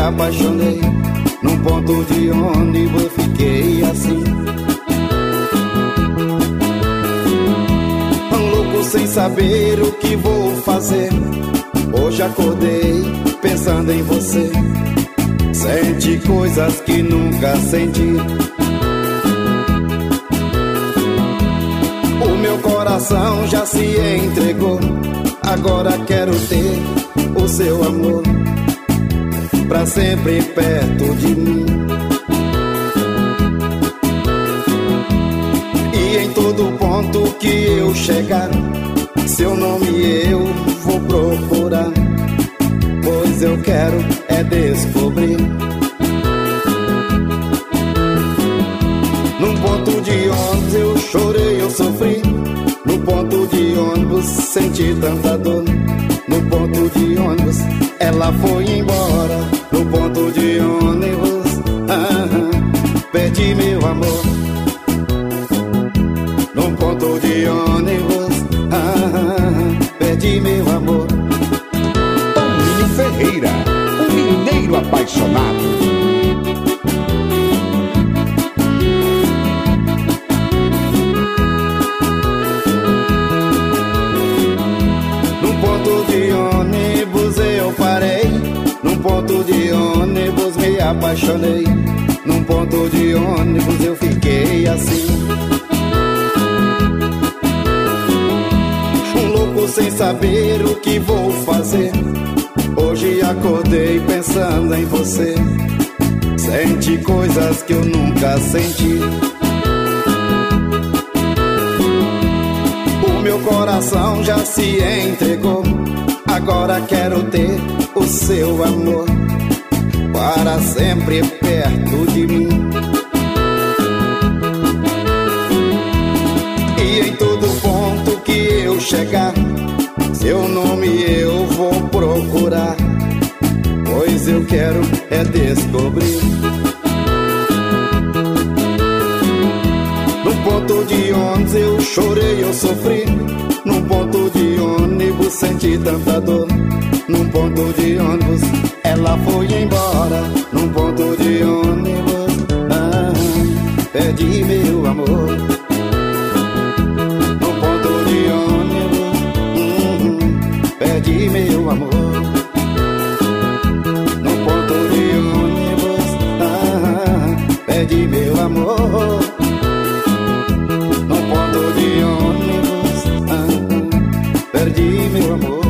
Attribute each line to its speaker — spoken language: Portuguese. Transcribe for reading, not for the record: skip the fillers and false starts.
Speaker 1: apaixonei. Num ponto de ônibus eu fiquei assim, louco sem saber o que vou fazer. Hoje acordei pensando em você. Senti coisas que nunca senti. O meu coração já se entregou. Agora quero ter o seu amor pra sempre perto de mim. E em todo ponto que eu chegar, seu nome eu vou procurar, pois eu quero é descobrir. Num ponto de ônibus eu chorei, eu sofri. No ponto de ônibus senti tanta dor. No ponto de ônibus ela foi embora. No ponto de ônibus perdi meu amor. No ponto de ônibus perdi meu amor.
Speaker 2: Toninho Ferreira, o mineiro apaixonado.
Speaker 1: Num ponto de ônibus me apaixonei. Num ponto de ônibus eu fiquei assim, louco sem saber o que vou fazer. Hoje acordei pensando em você. Senti coisas que eu nunca senti. O meu coração já se entregou. Agora quero ter o seu amor para sempre perto de mim. E em todo ponto que eu chegar, seu nome eu vou procurar, pois eu quero é descobrir. No ponto de ônibus eu chorei, eu sofri. Num ponto de ônibus senti tanta dor. Num ponto de ônibus ela foi embora. Num ponto de ônibus perdi meu amor. Num ponto de ônibus perdi meu amor. Num ponto de ônibus perdi meu amor. Num ponto de ônibus perdi meu amor.